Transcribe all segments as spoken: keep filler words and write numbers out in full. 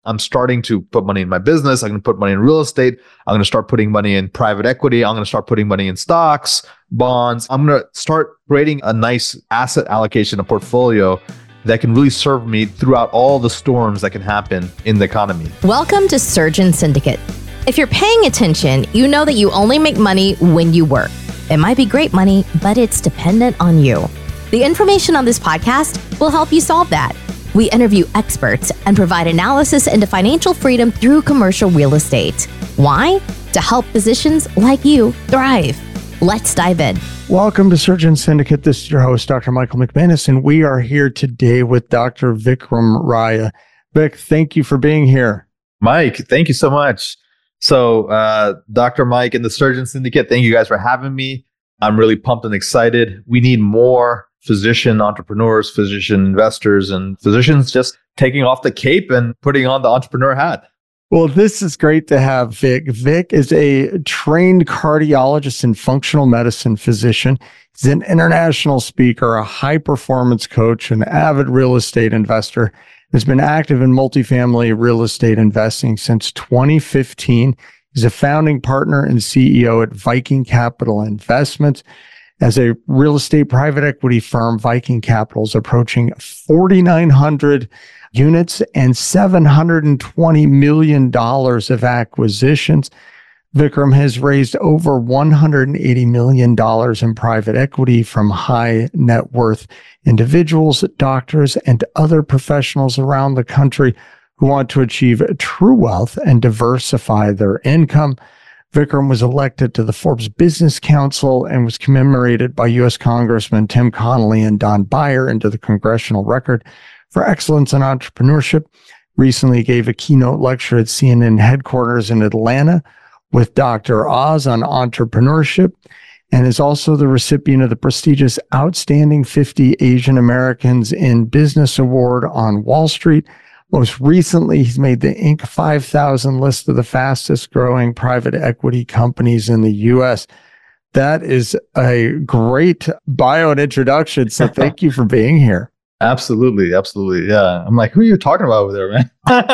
I'm starting to put money in my business. I'm going to put money in real estate. I'm going to start putting money in private equity. I'm going to start putting money in stocks, bonds. I'm going to start creating a nice asset allocation, a portfolio that can really serve me throughout all the storms that can happen in the economy. Welcome to Surgeon Syndicate. If you're paying attention, you know that you only make money when you work. It might be great money, but it's dependent on you. The information on this podcast will help you solve that. We interview experts and provide analysis into financial freedom through commercial real estate. Why? To help physicians like you thrive. Let's dive in. Welcome to Surgeon Syndicate. This is your host, Doctor Michael McManus, and we are here today with Doctor Vikram Raya. Vic, thank you for being here. Mike, thank you so much. So, uh, Doctor Mike and the Surgeon Syndicate, thank you guys for having me. I'm really pumped and excited. We need more physician entrepreneurs, physician investors, and physicians just taking off the cape and putting on the entrepreneur hat. Well, this is great to have Vic. Vic is a trained cardiologist and functional medicine physician. He's an international speaker, a high-performance coach, an avid real estate investor. Has been active in multifamily real estate investing since twenty fifteen. He's a founding partner and C E O at Viking Capital Investments. As a real estate private equity firm, Viking Capital is approaching forty-nine hundred units and seven hundred twenty million dollars of acquisitions. Vikram has raised over one hundred eighty million dollars in private equity from high net worth individuals, doctors, and other professionals around the country who want to achieve true wealth and diversify their income. Vikram was elected to the Forbes Business Council and was commemorated by U S Congressman Tim Connolly and Don Beyer into the Congressional Record for excellence in entrepreneurship. Recently gave a keynote lecture at C N N headquarters in Atlanta with Doctor Oz on entrepreneurship, and is also the recipient of the prestigious Outstanding fifty Asian Americans in Business Award on Wall Street. Most recently, he's made the Inc five thousand list of the fastest growing private equity companies in the U S. That is a great bio and introduction, so thank you for being here. Absolutely, absolutely. Yeah. I'm like, who are you talking about over there, man?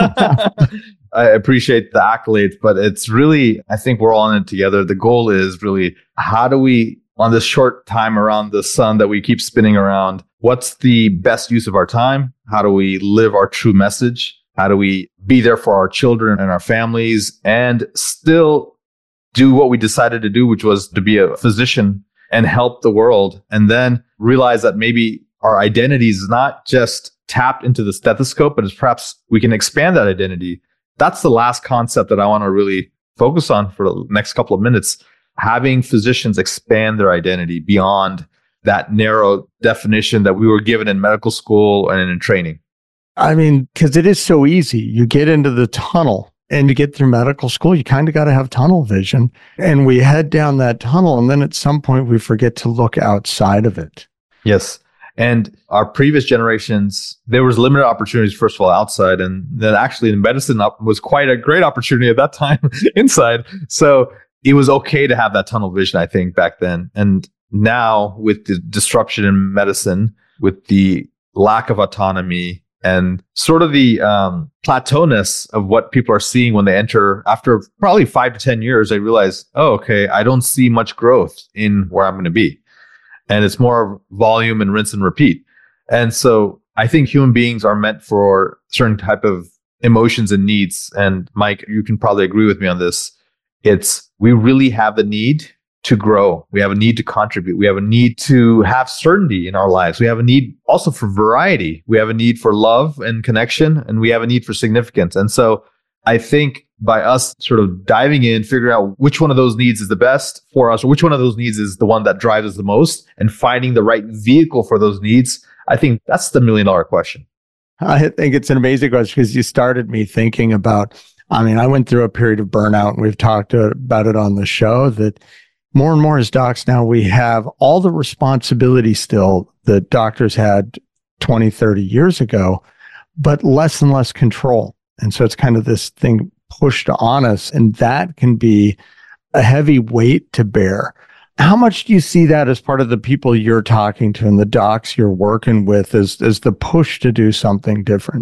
I appreciate the accolades, but it's really, I think we're all in it together. The goal is really, how do we, on this short time around the sun that we keep spinning around, what's the best use of our time? How do we live our true message? How do we be there for our children and our families and still do what we decided to do, which was to be a physician and help the world, and then realize that maybe our identity is not just tapped into the stethoscope, but it's perhaps we can expand that identity. That's the last concept that I want to really focus on for the next couple of minutes. Having physicians expand their identity beyond that narrow definition that we were given in medical school and in training. I mean, because it is so easy. You get into the tunnel and you get through medical school, you kind of got to have tunnel vision. And we head down that tunnel, and then at some point we forget to look outside of it. Yes. And our previous generations, there was limited opportunities, first of all, outside. And then actually in medicine was quite a great opportunity at that time inside. So it was okay to have that tunnel vision, I think, back then. And now with the disruption in medicine, with the lack of autonomy and sort of the um, plateauness of what people are seeing when they enter, after probably five to ten years, they realize, oh, okay, I don't see much growth in where I'm going to be. And it's more volume and rinse and repeat. And so I think human beings are meant for certain type of emotions and needs. And Mike, you can probably agree with me on this. It's, we really have the need to grow. We have a need to contribute. We have a need to have certainty in our lives. We have a need also for variety. We have a need for love and connection, and we have a need for significance. And so I think by us sort of diving in, figuring out which one of those needs is the best for us, or which one of those needs is the one that drives us the most, and finding the right vehicle for those needs, I think that's the million dollar question. I think it's an amazing question because you started me thinking about, I mean, I went through a period of burnout, and we've talked about it on the show, that more and more as docs now, we have all the responsibility still that doctors had twenty, thirty years ago, but less and less control. And so it's kind of this thing pushed on us, and that can be a heavy weight to bear. How much do you see that as part of the people you're talking to and the docs you're working with as, as the push to do something different?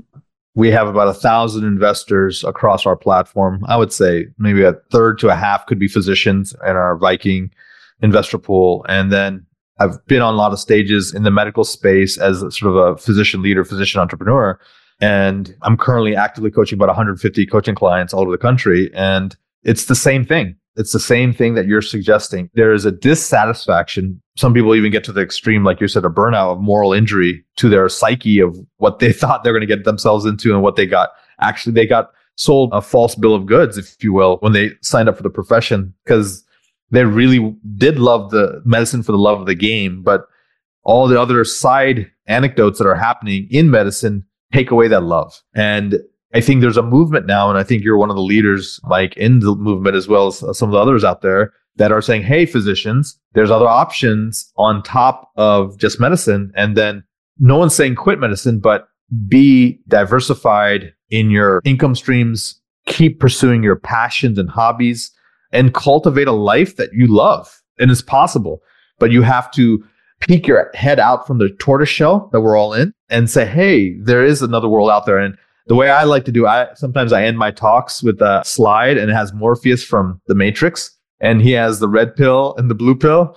We have about a thousand investors across our platform. I would say maybe a third to a half could be physicians in our Viking investor pool. And then I've been on a lot of stages in the medical space as sort of a physician leader, physician entrepreneur. And I'm currently actively coaching about one hundred fifty coaching clients all over the country. And it's the same thing. It's the same thing that you're suggesting. There is a dissatisfaction. Some people even get to the extreme, like you said, a burnout of moral injury to their psyche of what they thought they were going to get themselves into and what they got. Actually, they got sold a false bill of goods, if you will, when they signed up for the profession, because they really did love the medicine for the love of the game. But all the other side anecdotes that are happening in medicine take away that love. And I think there's a movement now, and I think you're one of the leaders, Mike, in the movement, as well as some of the others out there that are saying, hey, physicians, there's other options on top of just medicine. And then no one's saying quit medicine, but be diversified in your income streams, keep pursuing your passions and hobbies, and cultivate a life that you love. And it's possible, but you have to peek your head out from the tortoise shell that we're all in and say, hey, there is another world out there. And the way I like to do, I sometimes I end my talks with a slide, and it has Morpheus from The Matrix, and he has the red pill and the blue pill.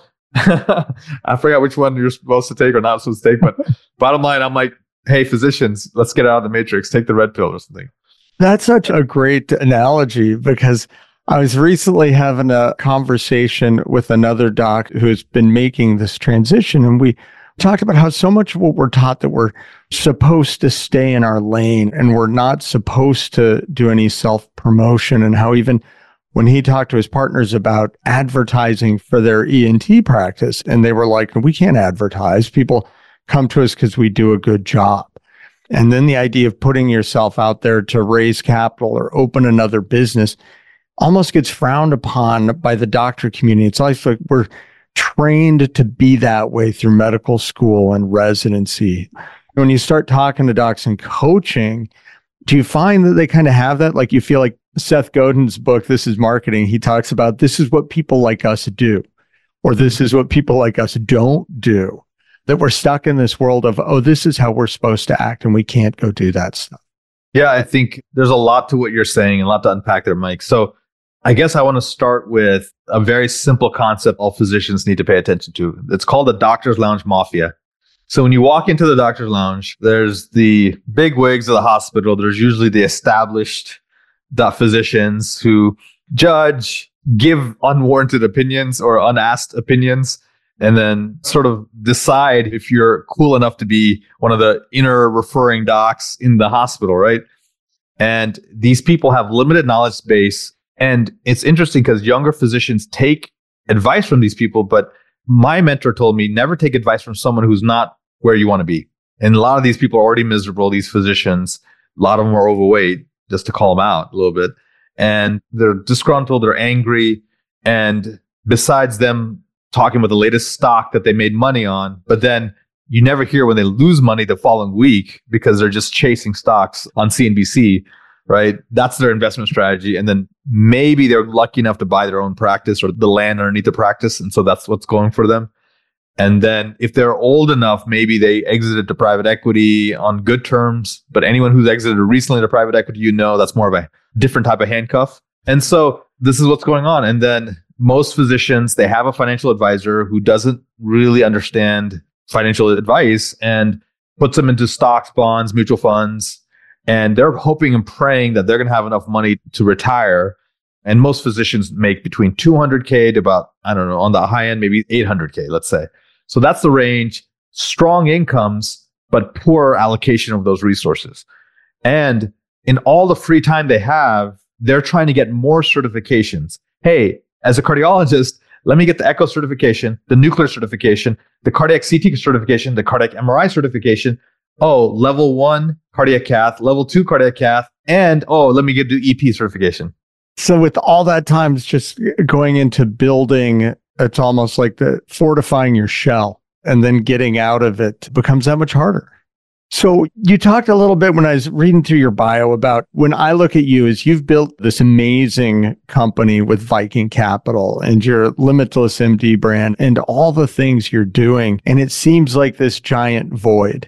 I forgot which one you're supposed to take or not supposed to take, but bottom line, I'm like, hey, physicians, let's get out of the Matrix, take the red pill or something. That's such a great analogy, because I was recently having a conversation with another doc who's been making this transition, and we talked about how so much of what we're taught that we're supposed to stay in our lane and we're not supposed to do any self-promotion, and how even when he talked to his partners about advertising for their E N T practice, and they were like, we can't advertise. People come to us because we do a good job. And then the idea of putting yourself out there to raise capital or open another business almost gets frowned upon by the doctor community. It's like we're trained to be that way through medical school and residency. When you start talking to docs and coaching, do you find that they kind of have that? Like, you feel like Seth Godin's book, This is Marketing, he talks about this is what people like us do, or this is what people like us don't do, that we're stuck in this world of, oh, this is how we're supposed to act, and we can't go do that stuff. Yeah, I think there's a lot to what you're saying and a lot to unpack there, Mike. So I guess I want to start with a very simple concept all physicians need to pay attention to. It's called the Doctor's Lounge Mafia. So when you walk into the doctor's lounge, there's the big wigs of the hospital. There's usually the established physicians who judge, give unwarranted opinions or unasked opinions, and then sort of decide if you're cool enough to be one of the inner referring docs in the hospital, right? And these people have limited knowledge base. And it's interesting because younger physicians take advice from these people, but my mentor told me never take advice from someone who's not where you want to be. And a lot of these people are already miserable, these physicians. A lot of them are overweight, just to call them out a little bit. And they're disgruntled, they're angry. And besides them talking about the latest stock that they made money on, but then you never hear when they lose money the following week because they're just chasing stocks on C N B C, right? That's their investment strategy. And then maybe they're lucky enough to buy their own practice or the land underneath the practice. And so that's what's going for them. And then if they're old enough, maybe they exited to private equity on good terms. But anyone who's exited recently to private equity, you know, that's more of a different type of handcuff. And so this is what's going on. And then most physicians, they have a financial advisor who doesn't really understand financial advice and puts them into stocks, bonds, mutual funds. And they're hoping and praying that they're going to have enough money to retire. And most physicians make between two hundred K to about, I don't know, on the high end, maybe eight hundred K, let's say. So that's the range. Strong incomes, but poor allocation of those resources. And in all the free time they have, they're trying to get more certifications. Hey, as a cardiologist, let me get the echo certification, the nuclear certification, the cardiac C T certification, the cardiac M R I certification. Oh, level one cardiac cath, level two cardiac cath, and oh, let me get the E P certification. So with all that time, it's just going into building, it's almost like the fortifying your shell, and then getting out of it becomes that much harder. So you talked a little bit when I was reading through your bio about when I look at you as you've built this amazing company with Viking Capital and your Limitless M D brand and all the things you're doing. And it seems like this giant void.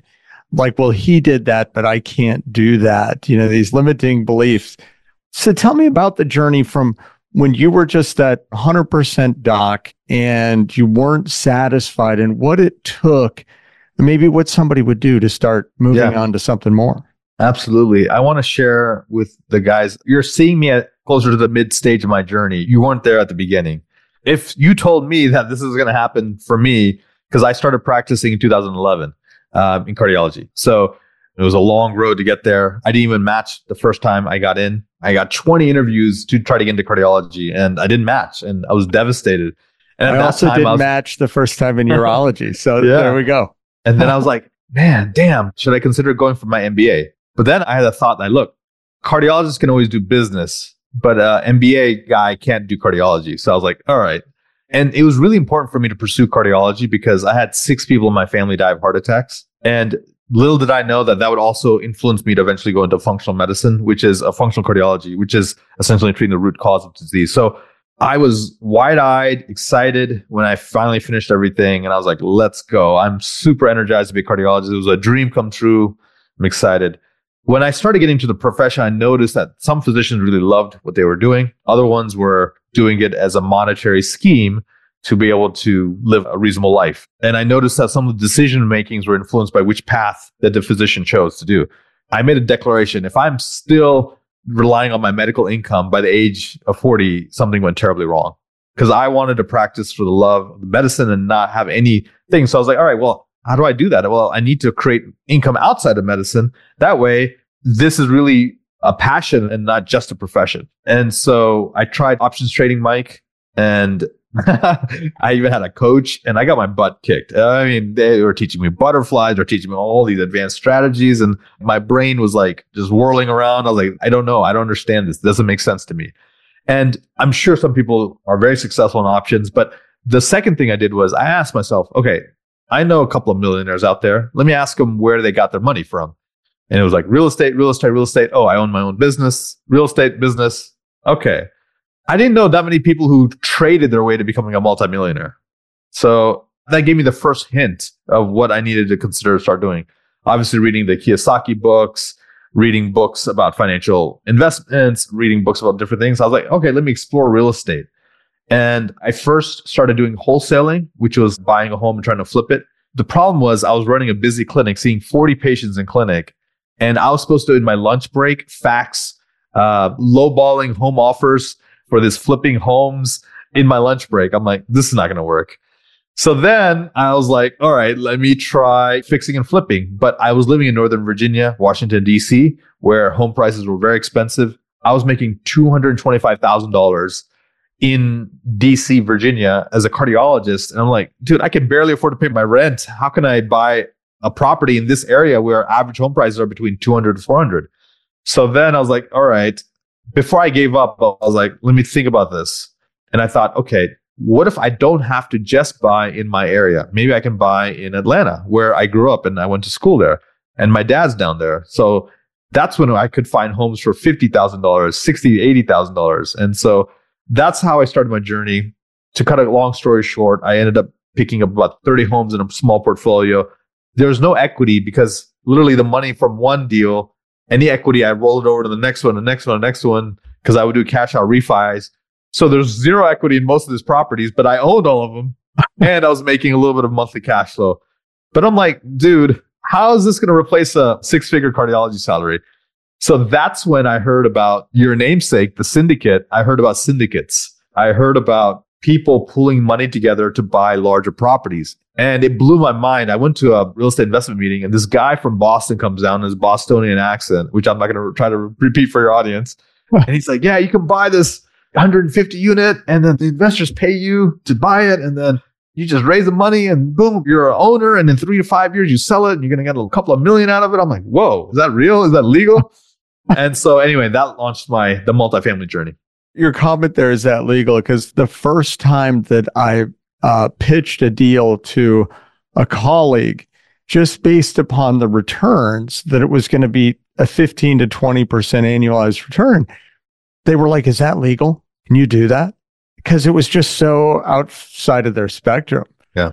like, well, he did that, but I can't do that. You know, these limiting beliefs. So tell me about the journey from when you were just that one hundred percent doc and you weren't satisfied, and what it took, maybe what somebody would do to start moving yeah. on to something more. Absolutely. I want to share with the guys, you're seeing me at closer to the mid stage of my journey. You weren't there at the beginning. If you told me that this is going to happen for me, because I started practicing in two thousand eleven um, in cardiology. So it was a long road to get there. I didn't even match the first time I got in. I got twenty interviews to try to get into cardiology, and I didn't match, and I was devastated. And I also didn't I was, match the first time in urology. So yeah. there we go. And then I was like, man, damn, should I consider going for my M B A? But then I had a thought that, look, cardiologists can always do business, but an M B A guy can't do cardiology. So I was like, all right. And it was really important for me to pursue cardiology because I had six people in my family die of heart attacks. And little did I know that that would also influence me to eventually go into functional medicine, which is a functional cardiology, which is essentially treating the root cause of disease. So I was wide-eyed, excited when I finally finished everything. And I was like, let's go. I'm super energized to be a cardiologist. It was a dream come true. I'm excited. When I started getting to the profession, I noticed that some physicians really loved what they were doing. Other ones were doing it as a monetary scheme to be able to live a reasonable life. And I noticed that some of the decision makings were influenced by which path that the physician chose to do. I made a declaration. If I'm still relying on my medical income by the age of forty, something went terribly wrong. Because I wanted to practice for the love of the medicine and not have anything. So I was like, all right, well, how do I do that? Well, I need to create income outside of medicine. That way, this is really a passion and not just a profession. And so I tried options trading, Mike, and I even had a coach, and I got my butt kicked. I mean, they were teaching me butterflies, they're teaching me all these advanced strategies, and my brain was like just whirling around. I was like, I don't know. I don't understand this. It doesn't make sense to me. And I'm sure some people are very successful in options. But the second thing I did was I asked myself, okay, I know a couple of millionaires out there. Let me ask them where they got their money from. And it was like real estate, real estate, real estate. Oh, I own my own business, real estate business. Okay. I didn't know that many people who traded their way to becoming a multimillionaire. So that gave me the first hint of what I needed to consider to start doing. Obviously, reading the Kiyosaki books, reading books about financial investments, reading books about different things. I was like, okay, let me explore real estate. And I first started doing wholesaling, which was buying a home and trying to flip it. The problem was I was running a busy clinic, seeing forty patients in clinic. And I was supposed to, in my lunch break, fax uh, lowballing home offers for this flipping homes in my lunch break. I'm like, this is not going to work. So then I was like, all right, let me try fixing and flipping. But I was living in Northern Virginia, Washington, D C, where home prices were very expensive. I was making two hundred twenty-five thousand dollars in D C, Virginia as a cardiologist. And I'm like, dude, I can barely afford to pay my rent. How can I buy a property in this area where average home prices are between two hundred to four hundred? So then I was like, all right, before I gave up, I was like, let me think about this. And I thought, okay, what if I don't have to just buy in my area? Maybe I can buy in Atlanta, where I grew up and I went to school there, and my dad's down there. So that's when I could find homes for fifty thousand dollars, sixty thousand dollars, eighty thousand dollars. And so that's how I started my journey. To cut a long story short, I ended up picking up about thirty homes in a small portfolio. There was no equity because literally the money from one deal, any equity, I rolled it over to the next one, the next one, the next one, because I would do cash out refis. So there's zero equity in most of these properties, but I owned all of them and I was making a little bit of monthly cash flow. But I'm like, dude, how is this going to replace a six-figure cardiology salary? So that's when I heard about your namesake, the syndicate. I heard about syndicates. I heard about people pooling money together to buy larger properties. And it blew my mind. I went to a real estate investment meeting, and this guy from Boston comes down in his Bostonian accent, which I'm not going to try to repeat for your audience. And he's like, yeah, you can buy this one hundred fifty unit, and then the investors pay you to buy it, and then you just raise the money, and boom, you're an owner, and in three to five years, you sell it, and you're going to get a couple of million out of it. I'm like, whoa, is that real? Is that legal? And so anyway, that launched my the multifamily journey. Your comment there, is that legal? Because the first time that I uh, pitched a deal to a colleague, just based upon the returns, that it was going to be a fifteen to twenty percent annualized return, they were like, is that legal? Can you do that? Because it was just so outside of their spectrum. Yeah.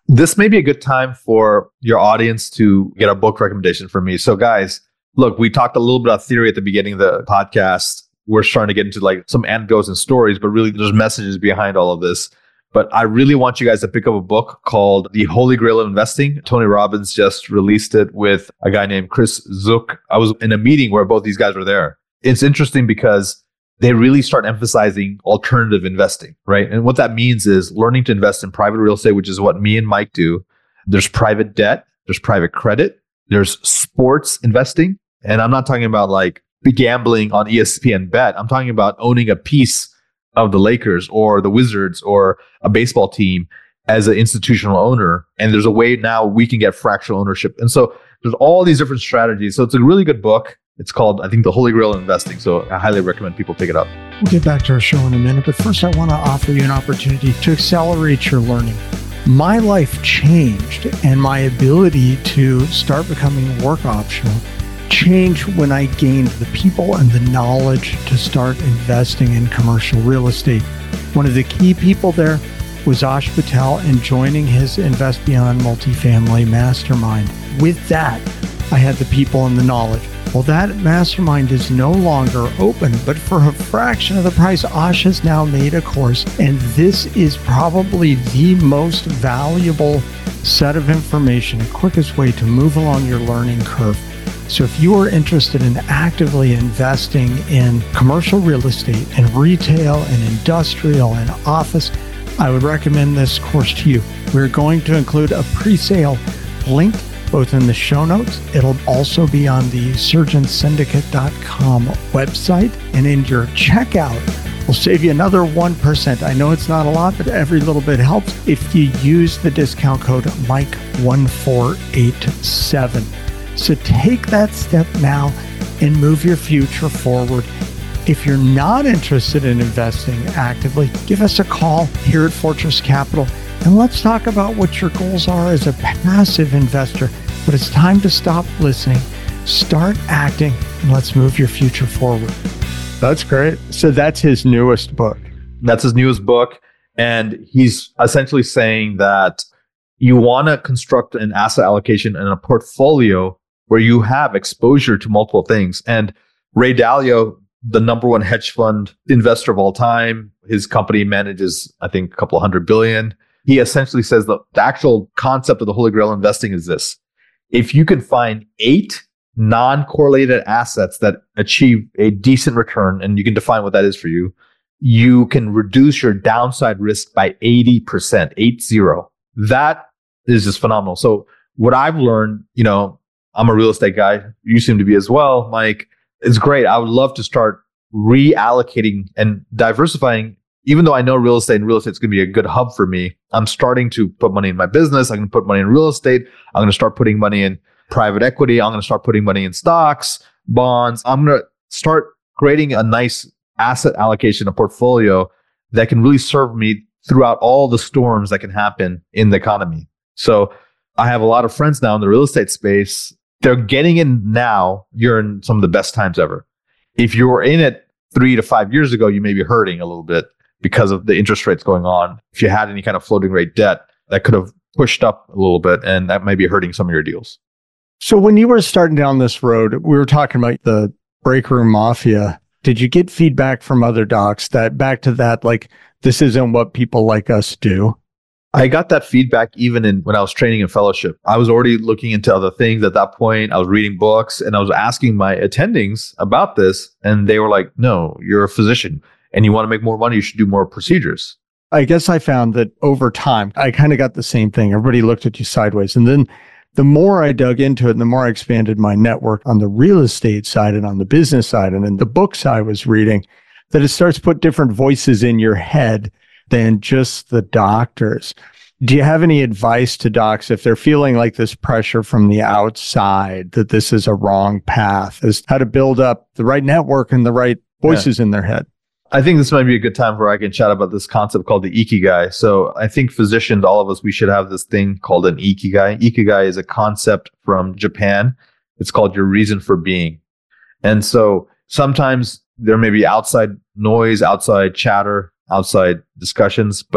This may be a good time for your audience to get a book recommendation from me. So guys, look, we talked a little bit about theory at the beginning of the podcast. We're starting to get into like some anecdotes and stories, but really there's messages behind all of this. But I really want you guys to pick up a book called The Holy Grail of Investing. Tony Robbins just released it with a guy named Chris Zook. I was in a meeting where both these guys were there. It's interesting because they really start emphasizing alternative investing, right? And what that means is learning to invest in private real estate, which is what me and Mike do. There's private debt, there's private credit, there's sports investing. And I'm not talking about like gambling on E S P N Bet. I'm talking about owning a piece of the Lakers or the Wizards or a baseball team as an institutional owner. And there's a way now we can get fractional ownership. And so there's all these different strategies. So it's a really good book. It's called, I think, The Holy Grail of Investing. So I highly recommend people pick it up. We'll get back to our show in a minute. But first, I want to offer you an opportunity to accelerate your learning. My life changed, and my ability to start becoming work optional changed when I gained the people and the knowledge to start investing in commercial real estate. One of the key people there was Ash Patel and joining his Invest Beyond Multifamily Mastermind. With that, I had the people and the knowledge. Well, that mastermind is no longer open, but for a fraction of the price, Ash has now made a course, and this is probably the most valuable set of information, the quickest way to move along your learning curve. So if you are interested in actively investing in commercial real estate and retail and industrial and office, I would recommend this course to you. We're going to include a pre-sale link both in the show notes. It'll also be on the surgeon syndicate dot com website. And in your checkout, we'll save you another one percent. I know it's not a lot, but every little bit helps if you use the discount code Mike one four eight seven. So take that step now and move your future forward. If you're not interested in investing actively, give us a call here at Fortress Capital and let's talk about what your goals are as a passive investor. But it's time to stop listening, start acting, and let's move your future forward. That's great. So that's his newest book. That's his newest book. And he's essentially saying that you want to construct an asset allocation and a portfolio where you have exposure to multiple things. And Ray Dalio, the number one hedge fund investor of all time, his company manages, I think, a couple of hundred billion. He essentially says that the actual concept of the Holy Grail investing is this. If you can find eight non-correlated assets that achieve a decent return, and you can define what that is for you, you can reduce your downside risk by eighty percent, eight zero. That is just phenomenal. So what I've learned, you know, I'm a real estate guy. You seem to be as well, Mike. It's great. I would love to start reallocating and diversifying. Even though I know real estate and real estate is going to be a good hub for me, I'm starting to put money in my business. I'm going to put money in real estate. I'm going to start putting money in private equity. I'm going to start putting money in stocks, bonds. I'm going to start creating a nice asset allocation, a portfolio that can really serve me throughout all the storms that can happen in the economy. So I have a lot of friends now in the real estate space. They're getting in now. You're in some of the best times ever. If you were in it three to five years ago, you may be hurting a little bit because of the interest rates going on. If you had any kind of floating rate debt, that could have pushed up a little bit, and that may be hurting some of your deals. So when you were starting down this road, we were talking about the break room mafia. Did you get feedback from other docs that back to that, like, this isn't what people like us do? I got that feedback even in when I was training in fellowship. I was already looking into other things at that point. I was reading books and I was asking my attendings about this. And they were like, no, you're a physician and you want to make more money. You should do more procedures. I guess I found that over time, I kind of got the same thing. Everybody looked at you sideways. And then the more I dug into it, and the more I expanded my network on the real estate side and on the business side and in the books I was reading, that it starts to put different voices in your head than just the doctors. Do you have any advice to docs if they're feeling like this pressure from the outside that this is a wrong path, as how to build up the right network and the right voices yeah. in their head? I think this might be a good time where I can chat about this concept called the Ikigai. So I think physicians, all of us, we should have this thing called an Ikigai. Ikigai is a concept from Japan. It's called your reason for being. And so sometimes there may be outside noise, outside chatter, outside discussions, but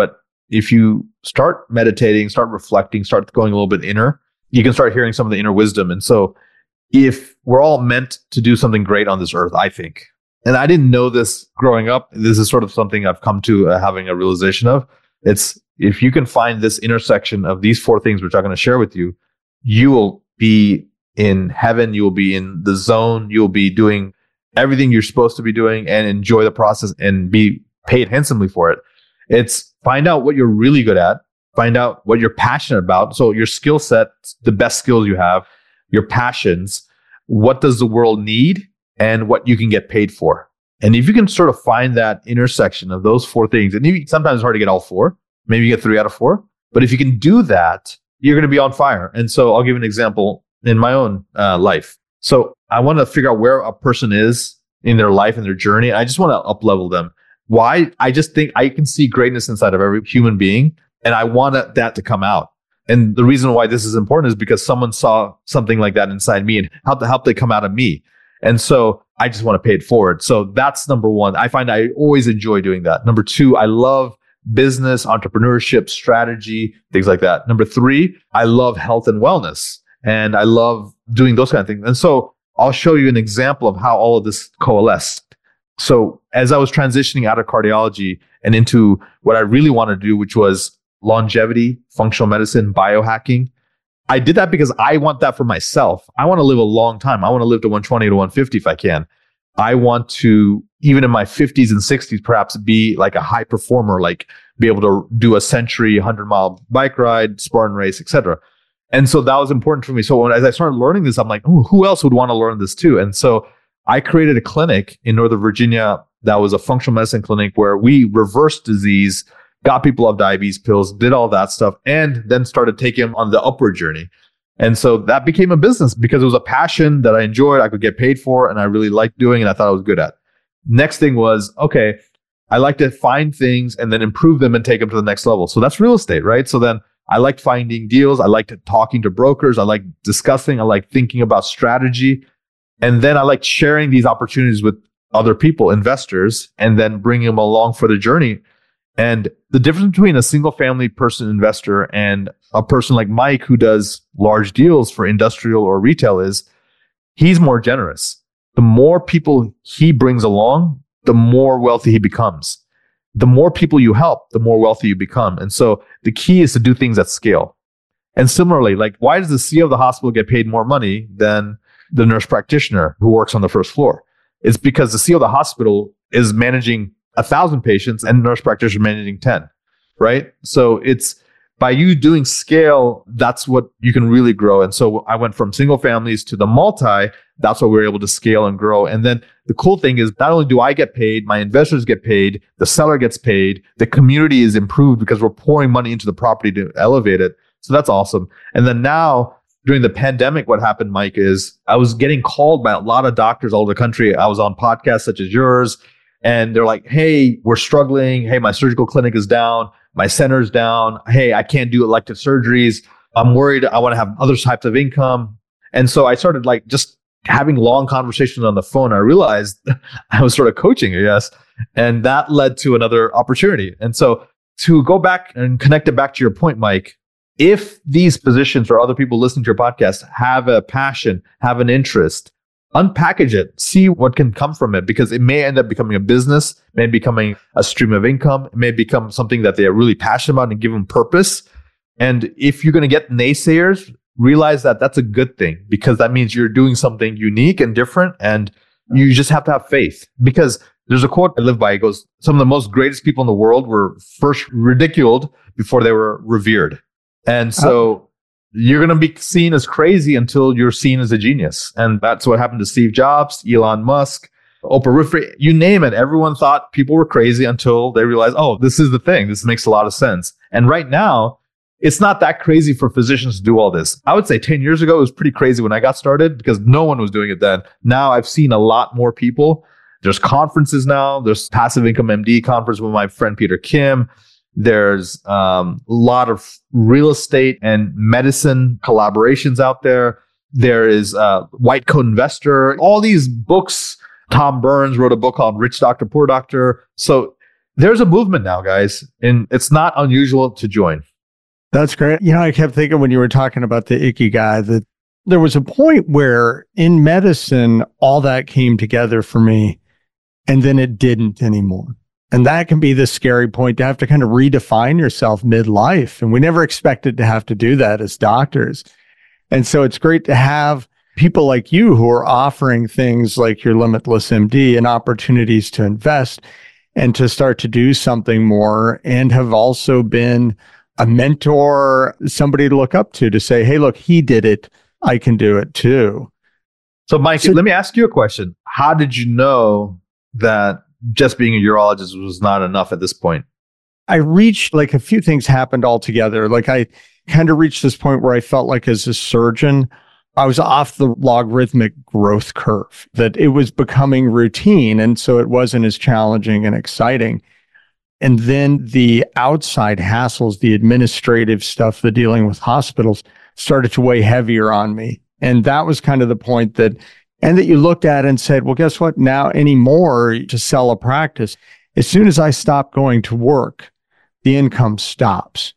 if you start meditating, start reflecting, start going a little bit inner, you can start hearing some of the inner wisdom. And so if we're all meant to do something great on this earth, I think, and I didn't know this growing up, this is sort of something I've come to uh, having a realization of. It's if you can find this intersection of these four things, which I'm going to share with you, you will be in heaven, you will be in the zone, you'll be doing everything you're supposed to be doing and enjoy the process and be paid handsomely for it. It's find out what you're really good at, find out what you're passionate about. So your skill set, the best skills you have, your passions, what does the world need, and what you can get paid for. And if you can sort of find that intersection of those four things, and you, sometimes it's hard to get all four, maybe you get three out of four, but if you can do that, you're going to be on fire. And so I'll give you an example in my own uh, life. So I want to figure out where a person is in their life and their journey. I just want to up-level them. Why? I just think I can see greatness inside of every human being, and I want that to come out. And the reason why this is important is because someone saw something like that inside me and how to help they come out of me. And so I just want to pay it forward. So that's number one. I find I always enjoy doing that. Number two, I love business, entrepreneurship, strategy, things like that. Number three, I love health and wellness, and I love doing those kind of things. And so I'll show you an example of how all of this coalesced. So as I was transitioning out of cardiology and into what I really wanted to do, which was longevity, functional medicine, biohacking, I did that because I want that for myself. I want to live a long time. I want to live to one twenty to one fifty if I can. I want to, even in my fifties and sixties, perhaps be like a high performer, like be able to do a century, one hundred mile bike ride, Spartan race, et cetera. And so that was important for me. So when, as I started learning this, I'm like, oh, who else would want to learn this too? And so I created a clinic in Northern Virginia that was a functional medicine clinic where we reversed disease, got people off diabetes pills, did all that stuff, and then started taking them on the upward journey. And so that became a business because it was a passion that I enjoyed, I could get paid for, and I really liked doing, and I thought I was good at. Next thing was, okay, I like to find things and then improve them and take them to the next level. So that's real estate, right? So then I liked finding deals. I liked talking to brokers. I liked discussing. I liked thinking about strategy. And then I liked sharing these opportunities with other people, investors, and then bringing them along for the journey. And the difference between a single family person investor and a person like Mike who does large deals for industrial or retail is he's more generous. The more people he brings along, the more wealthy he becomes. The more people you help, the more wealthy you become. And so the key is to do things at scale. And similarly, like why does the C E O of the hospital get paid more money than the nurse practitioner who works on the first floor? It's because the C E O of the hospital is managing a thousand patients and nurse practitioner managing ten, right? So it's by you doing scale, that's what you can really grow. And so I went from single families to the multi. That's what we were able to scale and grow. And then the cool thing is not only do I get paid, my investors get paid, the seller gets paid, the community is improved because we're pouring money into the property to elevate it. So that's awesome. And then now during the pandemic, what happened, Mike, is I was getting called by a lot of doctors all over the country. I was on podcasts such as yours. And they're like, hey, we're struggling. Hey, my surgical clinic is down. My center's down. Hey, I can't do elective surgeries. I'm worried. I want to have other types of income. And so I started like just having long conversations on the phone. I realized I was sort of coaching, I guess. And that led to another opportunity. And so to go back and connect it back to your point, Mike, if these positions or other people listening to your podcast have a passion, have an interest, unpackage it, see what can come from it, because it may end up becoming a business, may becoming a stream of income, it may become something that they are really passionate about and give them purpose. And if you're going to get naysayers, realize that that's a good thing because that means you're doing something unique and different, and you just have to have faith. Because there's a quote I live by. It goes, some of the most greatest people in the world were first ridiculed before they were revered. And so oh. You're going to be seen as crazy until you're seen as a genius. And that's what happened to Steve Jobs, Elon Musk, Oprah Winfrey, you name it. Everyone thought people were crazy until they realized, oh, this is the thing. This makes a lot of sense. And right now, it's not that crazy for physicians to do all this. I would say ten years ago, it was pretty crazy when I got started because no one was doing it then. Now I've seen a lot more people. There's conferences now. There's Passive Income M D conference with my friend Peter Kim. There's um, a lot of real estate and medicine collaborations out there. There is uh, White Coat Investor. All these books. Tom Burns wrote a book called Rich Doctor, Poor Doctor. So there's a movement now, guys, and it's not unusual to join. That's great. You know, I kept thinking when you were talking about the Ikigai that there was a point where in medicine, all that came together for me, and then it didn't anymore. And that can be the scary point, to have to kind of redefine yourself midlife. And we never expected to have to do that as doctors. And so it's great to have people like you who are offering things like your Limitless M D and opportunities to invest and to start to do something more, and have also been a mentor, somebody to look up to, to say, hey, look, he did it. I can do it too. So, Mike, So- let me ask you a question. How did you know that just being a urologist was not enough at this point? I reached, like, a few things happened all together. Like, I kind of reached this point where I felt like as a surgeon, I was off the logarithmic growth curve, that it was becoming routine. And so it wasn't as challenging and exciting. And then the outside hassles, the administrative stuff, the dealing with hospitals started to weigh heavier on me. And that was kind of the point that, and that you looked at and said, well, guess what? Now anymore to sell a practice, as soon as I stop going to work, the income stops.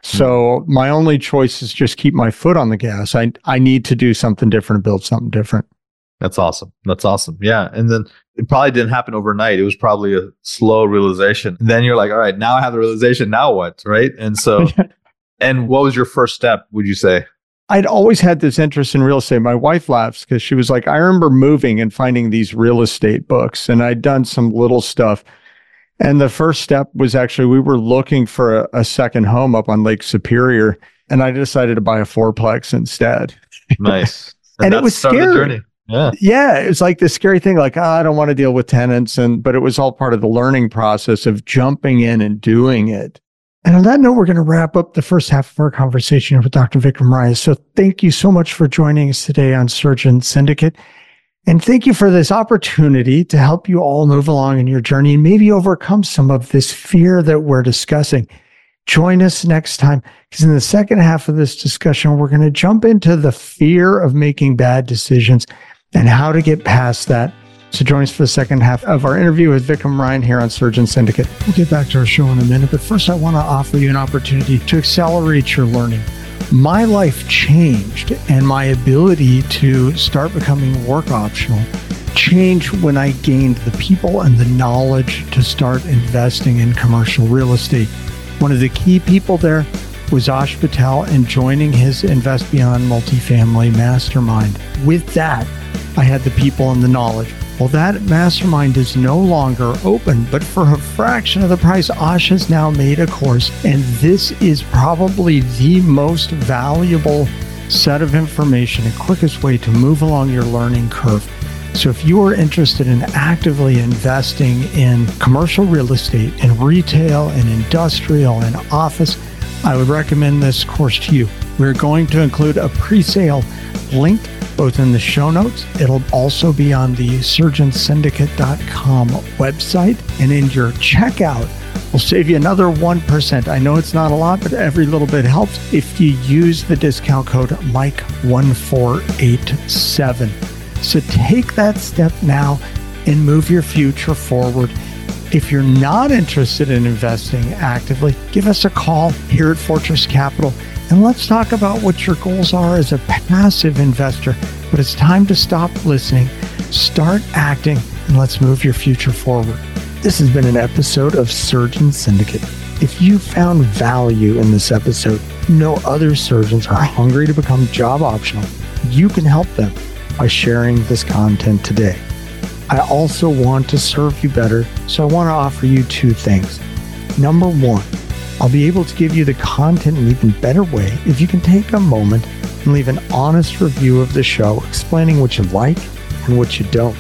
So my only choice is just keep my foot on the gas. I I need to do something different, build something different. That's awesome. That's awesome. Yeah. And then it probably didn't happen overnight. It was probably a slow realization. And then you're like, all right, now I have the realization. Now what? Right. And so, and what was your first step, would you say? I'd always had this interest in real estate. My wife laughs because she was like, I remember moving and finding these real estate books, and I'd done some little stuff. And the first step was actually, we were looking for a, a second home up on Lake Superior, and I decided to buy a fourplex instead. Nice. And it that was started the scary. journey. Yeah. Yeah, it was like this scary thing, like, oh, I don't want to deal with tenants. And but it was all part of the learning process of jumping in and doing it. And on that note, we're going to wrap up the first half of our conversation here with Doctor Vikram Raya. So thank you so much for joining us today on Surgeon Syndicate. And thank you for this opportunity to help you all move along in your journey and maybe overcome some of this fear that we're discussing. Join us next time, because in the second half of this discussion, we're going to jump into the fear of making bad decisions and how to get past that. So join us for the second half of our interview with Vikram Raya here on Surgeon Syndicate. We'll get back to our show in a minute, but first I want to offer you an opportunity to accelerate your learning. My life changed, and my ability to start becoming work optional changed when I gained the people and the knowledge to start investing in commercial real estate. One of the key people there was Ash Patel, and joining his Invest Beyond Multifamily Mastermind. With that, I had the people and the knowledge. Well, that mastermind is no longer open, but for a fraction of the price, Ash has now made a course, and this is probably the most valuable set of information and quickest way to move along your learning curve. So if you are interested in actively investing in commercial real estate, in retail, and industrial, and office, I would recommend this course to you. We're going to include a pre-sale link both in the show notes. It'll also be on the surgeon syndicate dot com website. And in your checkout, we'll save you another one percent. I know it's not a lot, but every little bit helps if you use the discount code Mike one four eight seven. So take that step now and move your future forward. If you're not interested in investing actively, give us a call here at Fortress Capital, and let's talk about what your goals are as a passive investor. But it's time to stop listening, start acting, and let's move your future forward. This has been an episode of Surgeon Syndicate. If you found value in this episode, you know other surgeons are hungry to become job optional. You can help them by sharing this content today. I also want to serve you better, so I want to offer you two things. Number one, I'll be able to give you the content in an even better way if you can take a moment and leave an honest review of the show explaining what you like and what you don't.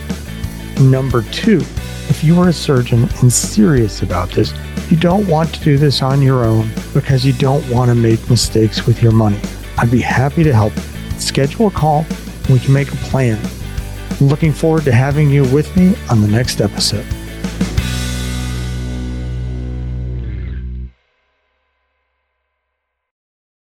Number two, if you are a surgeon and serious about this, you don't want to do this on your own because you don't want to make mistakes with your money. I'd be happy to help. Schedule a call and we can make a plan. I'm looking forward to having you with me on the next episode.